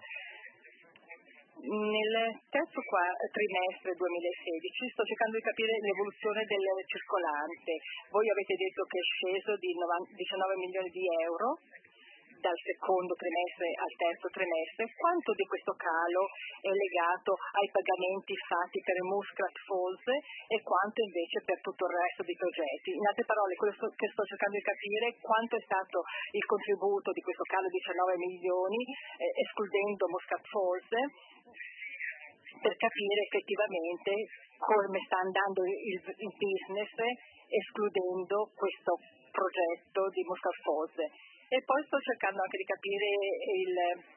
S8: Nel terzo trimestre duemilasedici sto cercando di capire l'evoluzione del circolante. Voi avete detto che è sceso di diciannove milioni di euro dal secondo trimestre al terzo trimestre. Quanto di questo calo è legato ai pagamenti fatti per Muscat Falls e quanto invece per tutto il resto dei progetti? In altre parole, quello che sto cercando di capire è quanto è stato il contributo di questo calo di diciannove milioni, eh, escludendo Muscat Falls, per capire effettivamente come sta andando il, il business escludendo questo progetto di Muscat Falls. E poi sto cercando anche di capire il,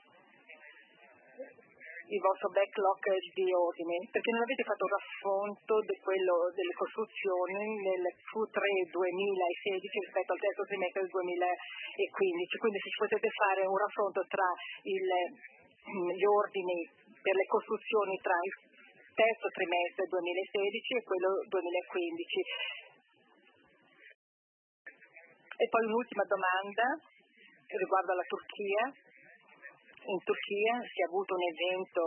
S8: il vostro backlog di ordini, perché non avete fatto un raffronto di quello delle costruzioni nel Q tre duemilasedici rispetto al terzo trimestre del duemilaquindici, quindi se ci potete fare un raffronto tra il, gli ordini per le costruzioni tra il terzo trimestre duemilasedici e quello duemilaquindici. E poi un'ultima domanda riguardo alla Turchia. In Turchia si è avuto un evento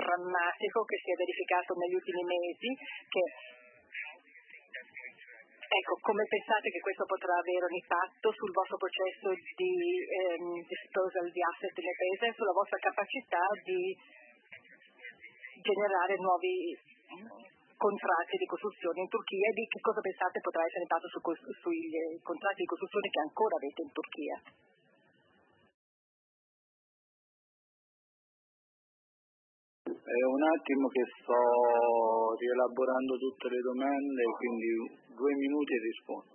S8: drammatico che si è verificato negli ultimi mesi, che ecco, come pensate che questo potrà avere un impatto sul vostro processo di ehm, disposal di asset nel paese e sulla vostra capacità di generare nuovi contratti di costruzione in Turchia e di che cosa pensate potrà essere l'impatto su, sui contratti di costruzione che ancora avete in Turchia?
S4: È un attimo che sto rielaborando tutte le domande, quindi due minuti e rispondo.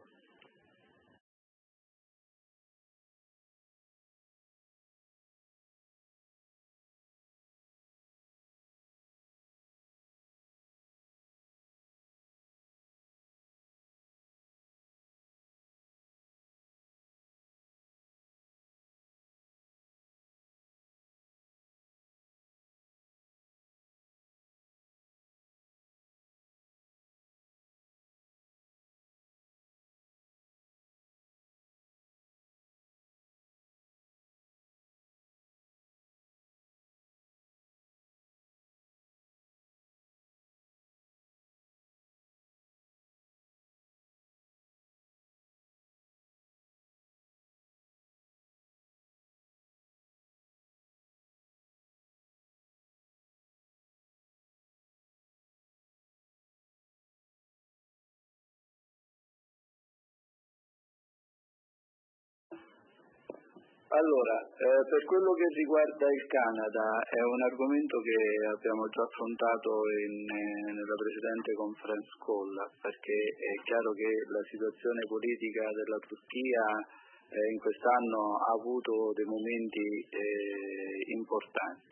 S4: Allora, eh, per quello che riguarda il Canada, è un argomento che abbiamo già affrontato in, eh, nella precedente conference call, perché è chiaro che la situazione politica della Turchia eh, in quest'anno ha avuto dei momenti eh, importanti.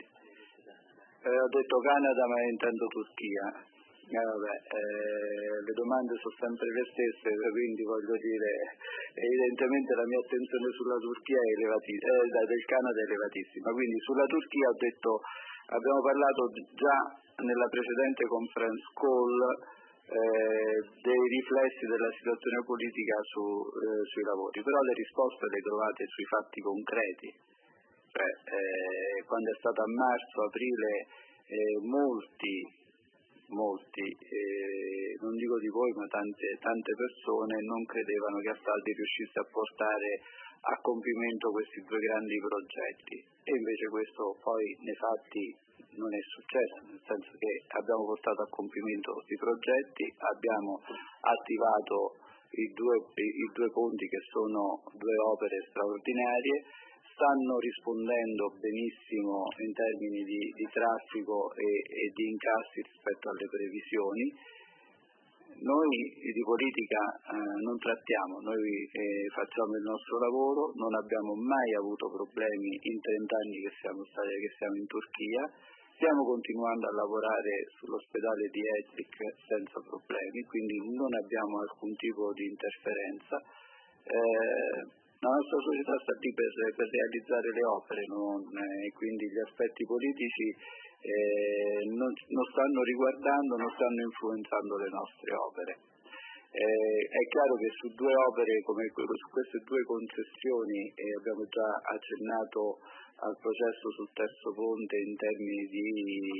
S4: Eh, ho detto Canada, ma intendo Turchia. Eh, vabbè, eh, le domande sono sempre le stesse, quindi voglio dire, evidentemente la mia attenzione sulla Turchia è elevatissima, eh, del Canada è elevatissima, quindi sulla Turchia ho detto, abbiamo parlato già nella precedente conference call eh, dei riflessi della situazione politica su, eh, sui lavori, però le risposte le trovate sui fatti concreti, cioè eh, quando è stato a marzo, aprile, eh, molti molti, eh, non dico di voi, ma tante, tante persone non credevano che Astaldi riuscisse a portare a compimento questi due grandi progetti, e invece questo poi nei fatti non è successo, nel senso che abbiamo portato a compimento questi progetti, abbiamo attivato i due, i, i due ponti che sono due opere straordinarie, stanno rispondendo benissimo in termini di, di traffico e, e di incassi rispetto alle previsioni. Noi di politica eh, non trattiamo, noi eh, facciamo il nostro lavoro, non abbiamo mai avuto problemi in trent'anni che siamo stati, che siamo in Turchia, stiamo continuando a lavorare sull'ospedale di Etlik senza problemi, quindi non abbiamo alcun tipo di interferenza. Eh, La nostra società sta lì per, per realizzare le opere, non, eh, quindi gli aspetti politici eh, non, non stanno riguardando, non stanno influenzando le nostre opere. Eh, è chiaro che su due opere come su queste due concessioni, eh, abbiamo già accennato al processo sul terzo ponte in termini di,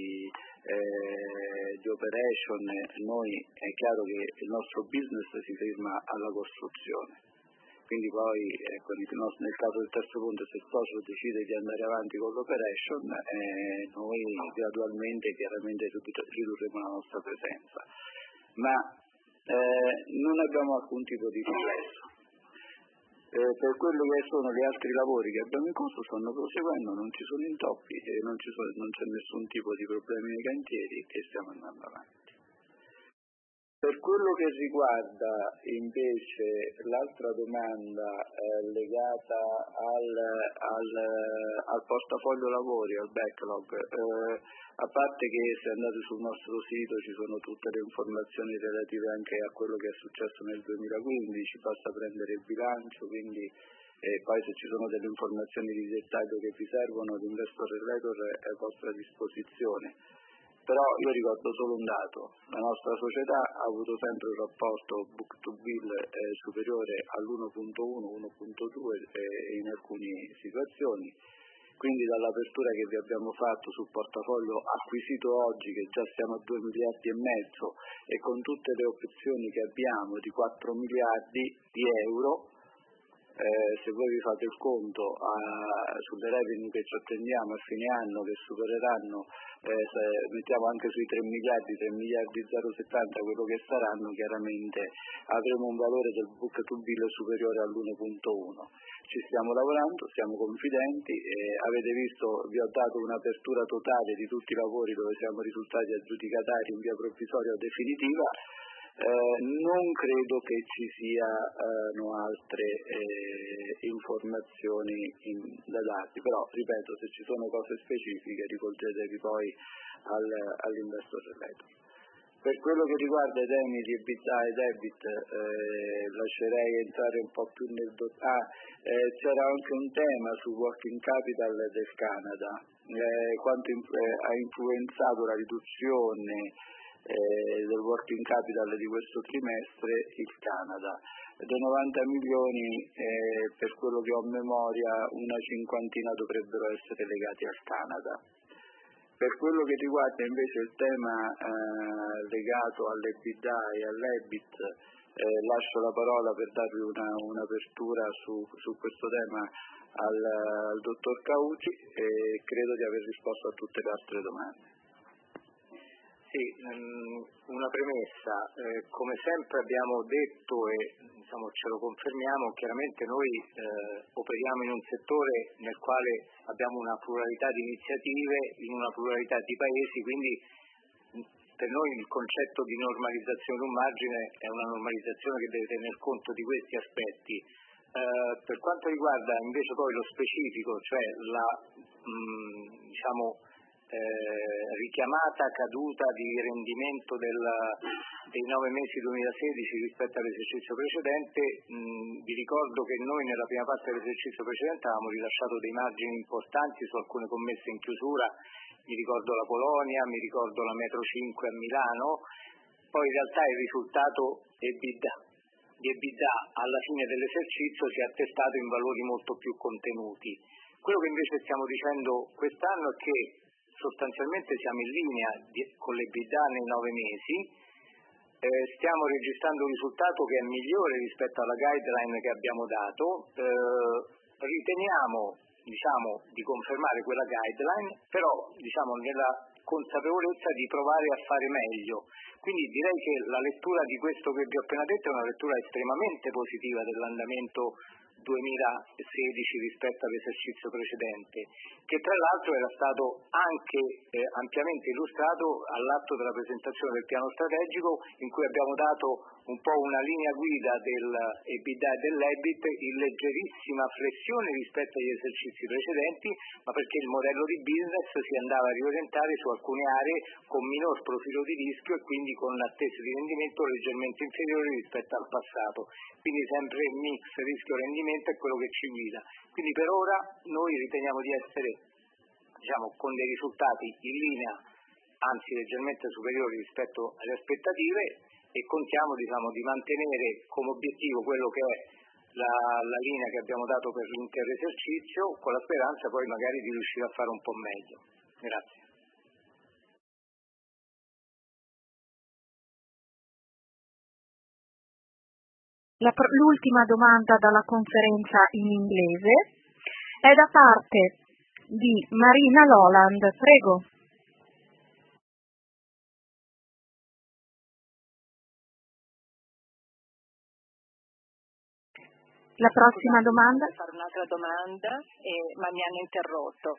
S4: eh, di operation, noi è chiaro che il nostro business si ferma alla costruzione. Quindi poi ecco, nel caso del terzo ponte, se il socio decide di andare avanti con l'operation, eh, noi gradualmente chiaramente ridurremo la nostra presenza, ma eh, non abbiamo alcun tipo di riflesso. Eh, per quello che sono gli altri lavori che abbiamo in corso stanno proseguendo, non ci sono intoppi, eh, non, ci sono, non c'è nessun tipo di problemi nei cantieri e stiamo andando avanti. Per quello che riguarda invece l'altra domanda eh, legata al, al, al portafoglio lavori, al backlog, eh, a parte che se andate sul nostro sito ci sono tutte le informazioni relative anche a quello che è successo nel duemilaquindici, basta prendere il bilancio, quindi eh, poi se ci sono delle informazioni di dettaglio che vi servono, l'Investor Relator è a vostra disposizione. Però io ricordo solo un dato, la nostra società ha avuto sempre un rapporto book to bill eh, superiore all'uno virgola uno, uno virgola due eh, in alcune situazioni, Quindi dall'apertura che vi abbiamo fatto sul portafoglio acquisito oggi, che già siamo a due miliardi e mezzo, e con tutte le opzioni che abbiamo di quattro miliardi di euro, eh, se voi vi fate il conto eh, sulle revenue che ci attendiamo a fine anno, che supereranno, eh, se mettiamo anche sui tre miliardi, tre miliardi zero virgola settanta quello che saranno, chiaramente avremo un valore del book to bill superiore all'uno virgola uno. Ci stiamo lavorando, siamo confidenti, eh, avete visto, vi ho dato un'apertura totale di tutti i lavori dove siamo risultati aggiudicatari in via provvisoria o definitiva. Eh, non credo che ci siano altre eh, informazioni in, da darvi, però ripeto, se ci sono cose specifiche rivolgetevi poi al, all'investor relator. Per quello che riguarda i temi di EBITDA e debit, eh, lascerei entrare un po' più nel do... ah, eh, c'era anche un tema su working capital del Canada, eh, quanto in, eh, ha influenzato la riduzione eh, del working capital di questo trimestre il Canada. Dei novanta milioni, eh, per quello che ho a memoria, una cinquantina dovrebbero essere legati al Canada. Per quello che riguarda invece il tema eh, legato all'EBITDA e all'EBIT, eh, lascio la parola per darvi una, un'apertura su, su questo tema al, al dottor Cauci e credo di aver risposto a tutte le altre domande.
S2: Sì, una premessa, eh, come sempre abbiamo detto e diciamo, ce lo confermiamo, chiaramente noi eh, operiamo in un settore nel quale abbiamo una pluralità di iniziative, in una pluralità di paesi, quindi per noi il concetto di normalizzazione d'un margine è una normalizzazione che deve tener conto di questi aspetti. Eh, per quanto riguarda invece poi lo specifico, cioè la mh, diciamo Eh, richiamata caduta di rendimento del, dei nove mesi duemilasedici rispetto all'esercizio precedente, mh, vi ricordo che noi nella prima parte dell'esercizio precedente avevamo rilasciato dei margini importanti su alcune commesse in chiusura, mi ricordo la Polonia, mi ricordo la Metro cinque a Milano, poi in realtà il risultato EBITDA, di EBITDA alla fine dell'esercizio si è attestato in valori molto più contenuti. Quello che invece stiamo dicendo quest'anno è che sostanzialmente siamo in linea di, con l'EBITDA nei nove mesi, eh, stiamo registrando un risultato che è migliore rispetto alla guideline che abbiamo dato, eh, riteniamo diciamo, di confermare quella guideline, però diciamo, nella consapevolezza di provare a fare meglio. Quindi direi che la lettura di questo che vi ho appena detto è una lettura estremamente positiva dell'andamento duemilasedici rispetto all'esercizio precedente, che tra l'altro era stato anche eh, ampiamente illustrato all'atto della presentazione del piano strategico, in cui abbiamo dato un po' una linea guida dell'EBITDA e dell'EBIT in leggerissima flessione rispetto agli esercizi precedenti, ma perché il modello di business si andava a riorientare su alcune aree con minor profilo di rischio e quindi con attese di rendimento leggermente inferiori rispetto al passato. Quindi sempre il mix rischio-rendimento è quello che ci guida. Quindi per ora noi riteniamo di essere diciamo, con dei risultati in linea, anzi leggermente superiori rispetto alle aspettative, e contiamo diciamo, di mantenere come obiettivo quello che è la, la linea che abbiamo dato per l'intero esercizio, con la speranza poi magari di riuscire a fare un po' meglio. Grazie.
S1: La, l'ultima domanda dalla conferenza in inglese è da parte di Marina Loland. Prego. La prossima
S8: Scusate,
S1: domanda?
S8: devo fare un'altra domanda, eh, ma mi hanno interrotto.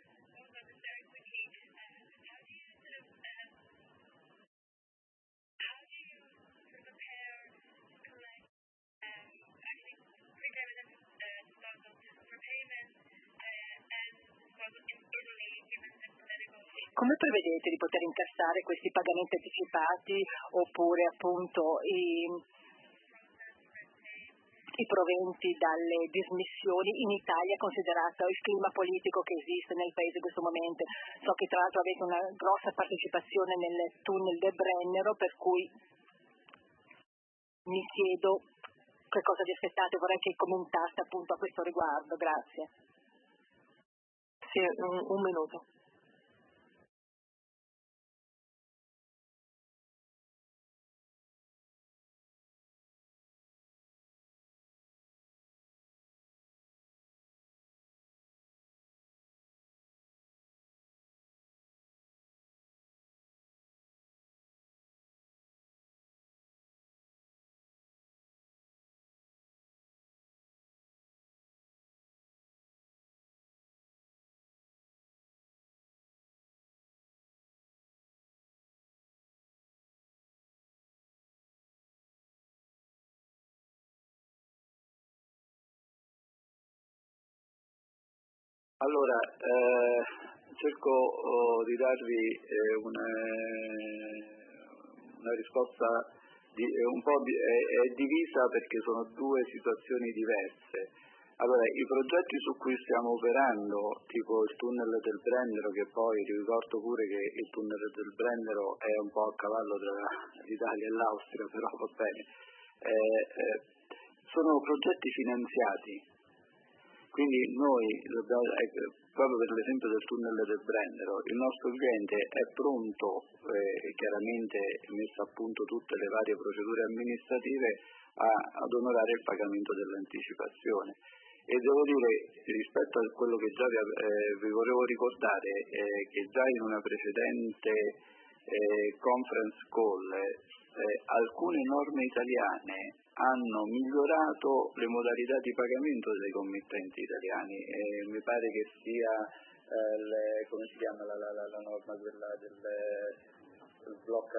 S8: Come prevedete di poter incassare questi pagamenti anticipati oppure appunto i, i proventi dalle dismissioni in Italia, considerato il clima politico che esiste nel paese in questo momento? So che tra l'altro avete una grossa partecipazione nel tunnel del Brennero, per cui mi chiedo che cosa vi aspettate, vorrei che commentaste appunto a questo riguardo. Grazie.
S9: Sì, un, un minuto.
S4: Allora, eh, cerco oh, di darvi eh, una, una risposta di, un po' di, è, è divisa perché sono due situazioni diverse. Allora, i progetti su cui stiamo operando, tipo il tunnel del Brennero, che poi ricordo pure che il tunnel del Brennero è un po' a cavallo tra l'Italia e l'Austria, però va bene, eh, eh, sono progetti finanziati. Quindi noi, proprio per l'esempio del tunnel del Brennero, il nostro cliente è pronto, eh, chiaramente messo a punto tutte le varie procedure amministrative, a, ad onorare il pagamento dell'anticipazione. E devo dire, rispetto a quello che già vi, eh, vi volevo ricordare, eh, che già in una precedente eh, conference call eh, alcune norme italiane hanno migliorato le modalità di pagamento dei committenti italiani e mi pare che sia eh, le, come si chiama la, la, la, la norma quella del sblocca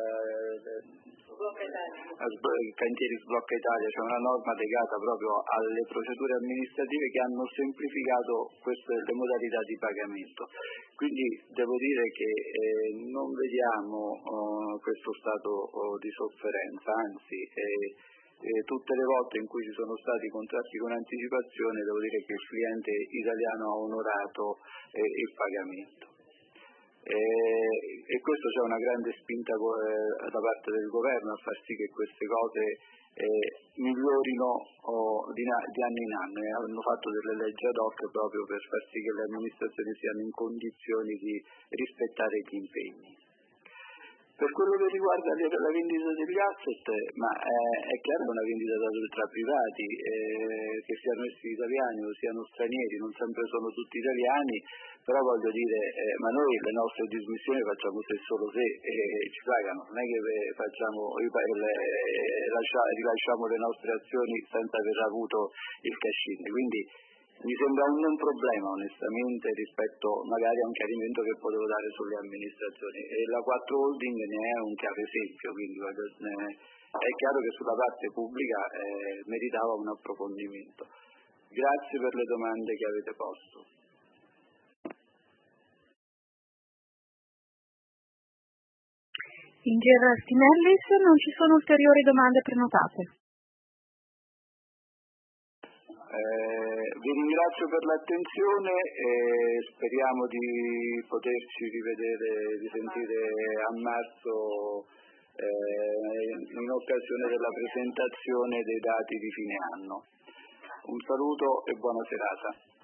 S4: i cantieri sblocca Italia, c'è una norma legata proprio alle procedure amministrative che hanno semplificato queste, le modalità di pagamento. Quindi devo dire che eh, non vediamo oh, questo stato oh, di sofferenza, anzi eh, Eh, tutte le volte in cui ci sono stati contratti con anticipazione devo dire che il cliente italiano ha onorato eh, il pagamento. Eh, e questo c'è una grande spinta eh, da parte del governo a far sì che queste cose eh, migliorino oh, di, di anno in anno e hanno fatto delle leggi ad hoc proprio per far sì che le amministrazioni siano in condizioni di rispettare gli impegni. Per quello che riguarda la vendita degli asset, ma eh, è chiaro che è una vendita tra privati, eh, che siano essi italiani o siano stranieri, non sempre sono tutti italiani, però voglio dire, eh, ma noi le nostre dismissioni facciamo se solo se eh, ci pagano, non è che facciamo, eh, lascia, rilasciamo le nostre azioni senza aver avuto il cash-in, quindi mi sembra un non problema onestamente rispetto magari a un chiarimento che potevo dare sulle amministrazioni e la quattro Holding ne è un chiaro esempio, quindi è chiaro che sulla parte pubblica eh, meritava un approfondimento. Grazie per le domande che avete posto.
S1: Ingegner Stinellis, non ci sono ulteriori domande prenotate.
S4: Eh, vi ringrazio per l'attenzione e speriamo di poterci rivedere, risentire a marzo eh, in occasione della presentazione dei dati di fine anno. Un saluto e buona serata.